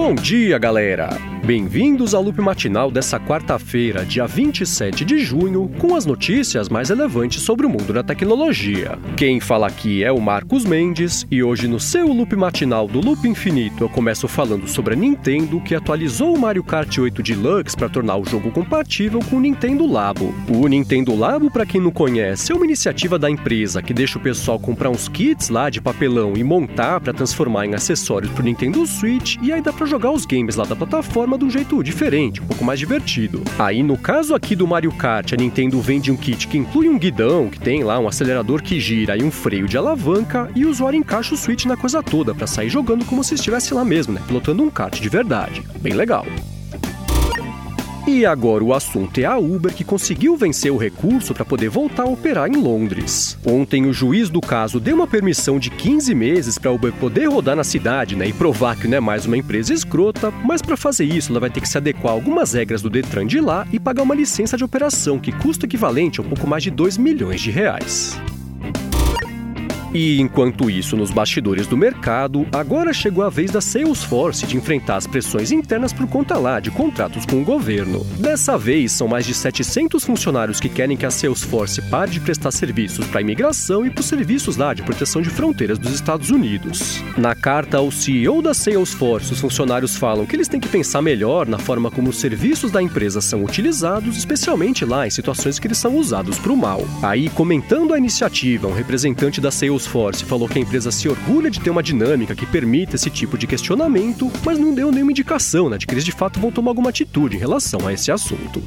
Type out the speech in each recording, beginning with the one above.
Bom dia, galera! Bem-vindos ao Loop Matinal dessa quarta-feira, dia 27 de junho, com as notícias mais relevantes sobre o mundo da tecnologia. Quem fala aqui é o Marcos Mendes, e hoje no seu Loop Matinal do Loop Infinito eu começo falando sobre a Nintendo, que atualizou o Mario Kart 8 Deluxe para tornar o jogo compatível com o Nintendo Labo. O Nintendo Labo, para quem não conhece, é uma iniciativa da empresa que deixa o pessoal comprar uns kits lá de papelão e montar para transformar em acessórios pro Nintendo Switch, e aí dá para jogar os games lá da plataforma de um jeito diferente, um pouco mais divertido. Aí, no caso aqui do Mario Kart, a Nintendo vende um kit que inclui um guidão, que tem lá um acelerador que gira e um freio de alavanca, e o usuário encaixa o Switch na coisa toda pra sair jogando como se estivesse lá mesmo, né? Pilotando um kart de verdade. Bem legal. E agora o assunto é a Uber, que conseguiu vencer o recurso para poder voltar a operar em Londres. Ontem o juiz do caso deu uma permissão de 15 meses para a Uber poder rodar na cidade, né, e provar que não é mais uma empresa escrota, mas para fazer isso ela vai ter que se adequar a algumas regras do Detran de lá e pagar uma licença de operação que custa equivalente a um pouco mais de 2 milhões de reais. E enquanto isso, nos bastidores do mercado, agora chegou a vez da Salesforce de enfrentar as pressões internas por conta lá de contratos com o governo. Dessa vez, são mais de 700 funcionários que querem que a Salesforce pare de prestar serviços para a imigração e para os serviços lá de proteção de fronteiras dos Estados Unidos. Na carta ao CEO da Salesforce, os funcionários falam que eles têm que pensar melhor na forma como os serviços da empresa são utilizados, especialmente lá em situações que eles são usados para o mal. Aí, comentando a iniciativa, um representante da Salesforce falou que a empresa se orgulha de ter uma dinâmica que permita esse tipo de questionamento, mas não deu nenhuma indicação, né, de que eles de fato vão tomar alguma atitude em relação a esse assunto.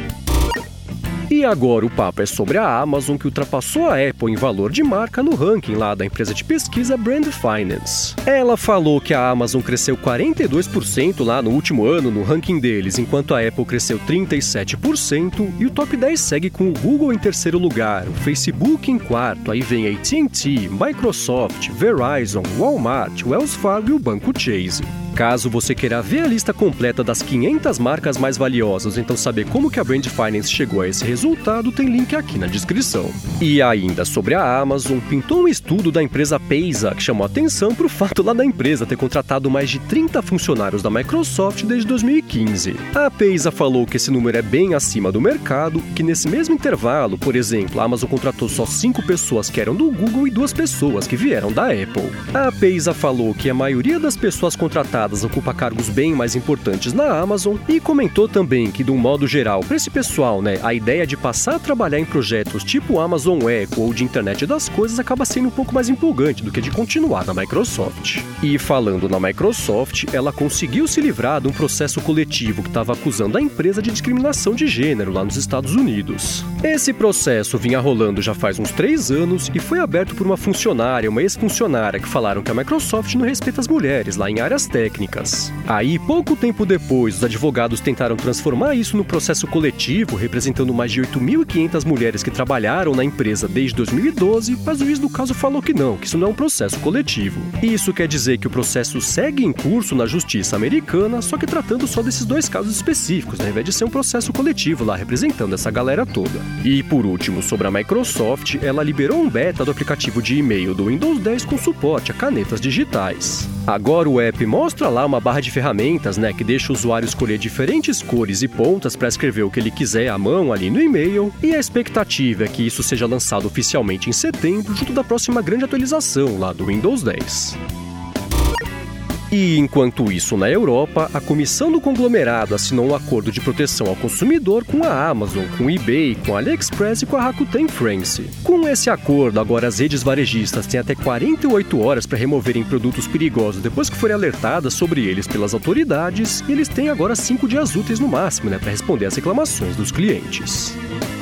E agora o papo é sobre a Amazon, que ultrapassou a Apple em valor de marca no ranking lá da empresa de pesquisa Brand Finance. Ela falou que a Amazon cresceu 42% lá no último ano no ranking deles, enquanto a Apple cresceu 37%, e o top 10 segue com o Google em terceiro lugar, o Facebook em quarto, aí vem a AT&T, Microsoft, Verizon, Walmart, Wells Fargo e o Banco Chase. Caso você queira ver a lista completa das 500 marcas mais valiosas, então saber como que a Brand Finance chegou a esse resultado, tem link aqui na descrição. E ainda sobre a Amazon, pintou um estudo da empresa Payza que chamou a atenção para o fato lá da empresa ter contratado mais de 30 funcionários da Microsoft desde 2015. A Payza falou que esse número é bem acima do mercado, que nesse mesmo intervalo, por exemplo, a Amazon contratou só 5 pessoas que eram do Google e 2 pessoas que vieram da Apple. A Payza falou que a maioria das pessoas contratadas ocupa cargos bem mais importantes na Amazon, e comentou também que, de um modo geral, para esse pessoal, né, a ideia de passar a trabalhar em projetos tipo Amazon Echo ou de internet das coisas acaba sendo um pouco mais empolgante do que de continuar na Microsoft. E falando na Microsoft, ela conseguiu se livrar de um processo coletivo que estava acusando a empresa de discriminação de gênero lá nos Estados Unidos. Esse processo vinha rolando já faz uns 3 anos e foi aberto por uma funcionária, uma ex-funcionária, que falaram que a Microsoft não respeita as mulheres lá em áreas técnicas. Aí, pouco tempo depois, os advogados tentaram transformar isso no processo coletivo, representando mais de 8.500 mulheres que trabalharam na empresa desde 2012, mas o juiz do caso falou que isso não é um processo coletivo. Isso quer dizer que o processo segue em curso na justiça americana, só que tratando só desses 2 casos específicos, né, ao invés de ser um processo coletivo lá, representando essa galera toda. E por último, sobre a Microsoft, ela liberou um beta do aplicativo de e-mail do Windows 10 com suporte a canetas digitais. Agora o app mostra lá uma barra de ferramentas, né, que deixa o usuário escolher diferentes cores e pontas para escrever o que ele quiser à mão ali no e-mail, e a expectativa é que isso seja lançado oficialmente em setembro, junto da próxima grande atualização lá do Windows 10. E enquanto isso, na Europa, a comissão do conglomerado assinou um acordo de proteção ao consumidor com a Amazon, com o eBay, com a AliExpress e com a Rakuten France. Com esse acordo, agora as redes varejistas têm até 48 horas para removerem produtos perigosos depois que forem alertadas sobre eles pelas autoridades, e eles têm agora 5 dias úteis no máximo, né, para responder às reclamações dos clientes.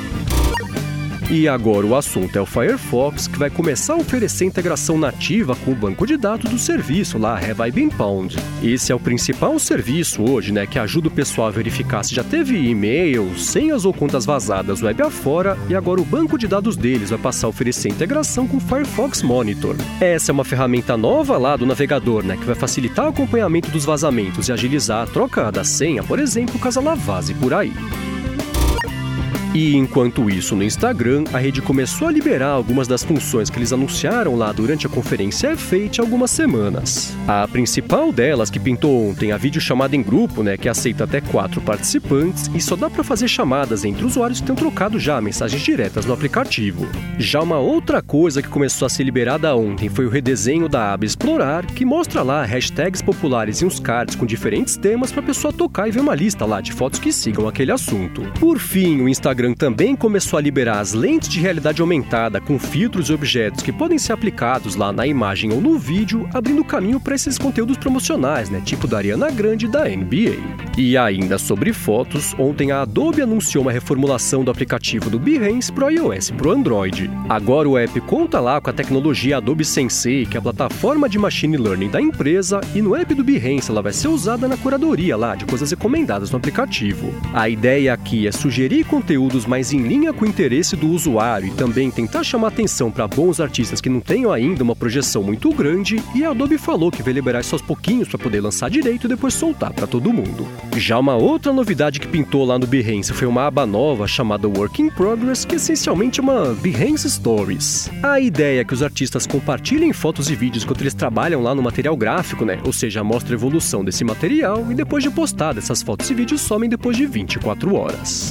E agora o assunto é o Firefox, que vai começar a oferecer integração nativa com o banco de dados do serviço lá, Have I Been Pwned. Esse é o principal serviço hoje, né, que ajuda o pessoal a verificar se já teve e-mail, senhas ou contas vazadas web afora, e agora o banco de dados deles vai passar a oferecer integração com o Firefox Monitor. Essa é uma ferramenta nova lá do navegador, né, que vai facilitar o acompanhamento dos vazamentos e agilizar a troca da senha, por exemplo, caso ela vaze por aí. E enquanto isso, no Instagram, a rede começou a liberar algumas das funções que eles anunciaram lá durante a conferência F8 há algumas semanas. A principal delas, que pintou ontem, a videochamada em grupo, que aceita até 4 participantes e só dá para fazer chamadas entre usuários que tenham trocado já mensagens diretas no aplicativo. Já uma outra coisa que começou a ser liberada ontem foi o redesenho da aba Explorar, que mostra lá hashtags populares e uns cards com diferentes temas para a pessoa tocar e ver uma lista lá de fotos que sigam aquele assunto. Por fim, o Instagram também começou a liberar as lentes de realidade aumentada com filtros e objetos que podem ser aplicados lá na imagem ou no vídeo, abrindo caminho para esses conteúdos promocionais, tipo da Ariana Grande e da NBA. E ainda sobre fotos, ontem a Adobe anunciou uma reformulação do aplicativo do Behance para o iOS e para o Android. Agora o app conta lá com a tecnologia Adobe Sensei, que é a plataforma de machine learning da empresa, e no app do Behance ela vai ser usada na curadoria lá de coisas recomendadas no aplicativo. A ideia aqui é sugerir conteúdos mais em linha com o interesse do usuário e também tentar chamar atenção para bons artistas que não tenham ainda uma projeção muito grande, e a Adobe falou que vai liberar isso aos pouquinhos para poder lançar direito e depois soltar para todo mundo. Já uma outra novidade que pintou lá no Behance foi uma aba nova chamada Work in Progress, que essencialmente é uma Behance Stories. A ideia é que os artistas compartilhem fotos e vídeos enquanto eles trabalham lá no material gráfico, ou seja, mostra a evolução desse material e depois de postar, essas fotos e vídeos somem depois de 24 horas.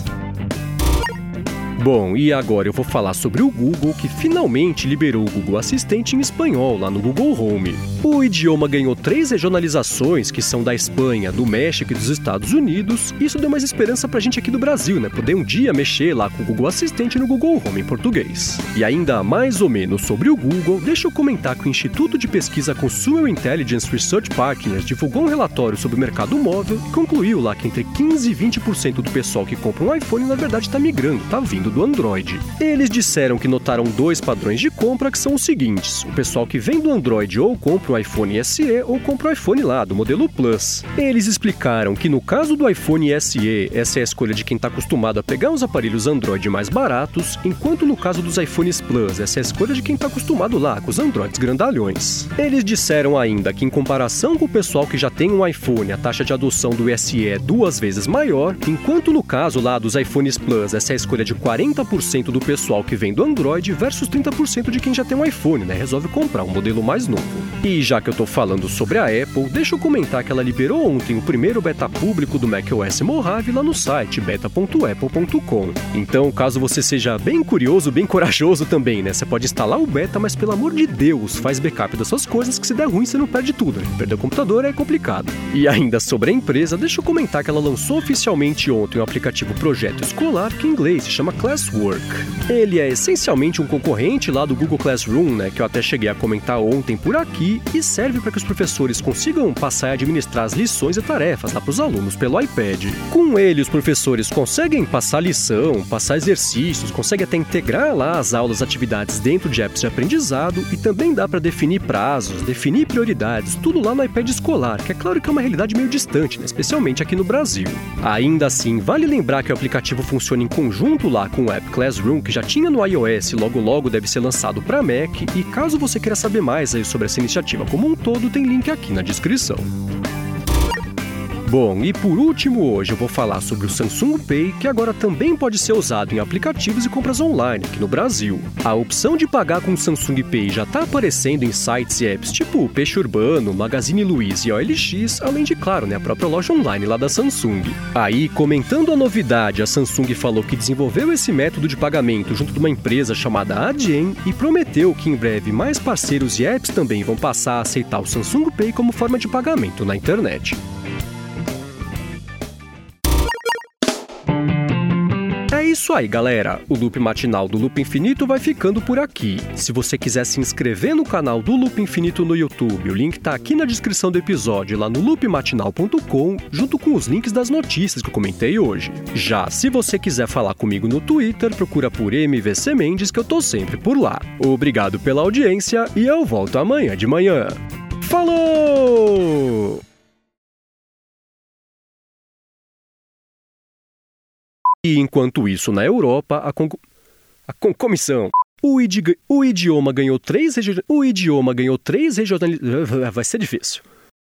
Bom, e agora eu vou falar sobre o Google, que finalmente liberou o Google Assistente em espanhol lá no Google Home. O idioma ganhou 3 regionalizações, que são da Espanha, do México e dos Estados Unidos. Isso deu mais esperança pra gente aqui do Brasil, poder um dia mexer lá com o Google Assistente no Google Home em português. E ainda mais ou menos sobre o Google, deixa eu comentar que o Instituto de Pesquisa Consumer Intelligence Research Partners divulgou um relatório sobre o mercado móvel e concluiu lá que entre 15% e 20% do pessoal que compra um iPhone na verdade está migrando, está vindo do Android. Eles disseram que notaram 2 padrões de compra que são os seguintes: o pessoal que vem do Android ou compra um iPhone SE ou compra o iPhone lá, do modelo Plus. Eles explicaram que no caso do iPhone SE, essa é a escolha de quem está acostumado a pegar uns aparelhos Android mais baratos, enquanto no caso dos iPhones Plus, essa é a escolha de quem está acostumado lá com os Androids grandalhões. Eles disseram ainda que em comparação com o pessoal que já tem um iPhone, a taxa de adoção do SE é 2 vezes maior, enquanto no caso lá dos iPhones Plus, essa é a escolha de 40% do pessoal que vem do Android versus 30% de quem já tem um iPhone, resolve comprar um modelo mais novo. E já que eu tô falando sobre a Apple, deixa eu comentar que ela liberou ontem o primeiro beta público do macOS Mojave lá no site beta.apple.com. Então, caso você seja bem curioso, bem corajoso também, você pode instalar o beta, mas pelo amor de Deus, faz backup das suas coisas, que se der ruim você não perde tudo, Perder o computador é complicado. E ainda sobre a empresa, deixa eu comentar que ela lançou oficialmente ontem o aplicativo Projeto Escolar, que em inglês se chama Classwork. Ele é essencialmente um concorrente lá do Google Classroom, que eu até cheguei a comentar ontem por aqui, e serve para que os professores consigam passar a administrar as lições e tarefas lá para os alunos pelo iPad. Com ele, os professores conseguem passar lição, passar exercícios, conseguem até integrar lá as aulas, atividades dentro de apps de aprendizado, e também dá para definir prazos, definir prioridades, tudo lá no iPad escolar, que é claro que é uma realidade meio distante, especialmente aqui no Brasil. Ainda assim, vale lembrar que o aplicativo funciona em conjunto lá com o app Classroom, que já tinha no iOS e logo deve ser lançado para Mac, e caso você queira saber mais aí sobre essa iniciativa como um todo, tem link aqui na descrição. Bom, e por último hoje eu vou falar sobre o Samsung Pay, que agora também pode ser usado em aplicativos e compras online aqui no Brasil. A opção de pagar com o Samsung Pay já está aparecendo em sites e apps tipo Peixe Urbano, Magazine Luiza e OLX, além de, claro, a própria loja online lá da Samsung. Aí, comentando a novidade, a Samsung falou que desenvolveu esse método de pagamento junto de uma empresa chamada Adyen e prometeu que em breve mais parceiros e apps também vão passar a aceitar o Samsung Pay como forma de pagamento na internet. É isso aí, galera. O Loop Matinal do Loop Infinito vai ficando por aqui. Se você quiser se inscrever no canal do Loop Infinito no YouTube, o link tá aqui na descrição do episódio, lá no loopmatinal.com, junto com os links das notícias que eu comentei hoje. Já se você quiser falar comigo no Twitter, procura por MVC Mendes, que eu tô sempre por lá. Obrigado pela audiência e eu volto amanhã de manhã. Falou! E enquanto isso, na Europa, a comissão... O idioma ganhou 3 regionalidades... Vai ser difícil.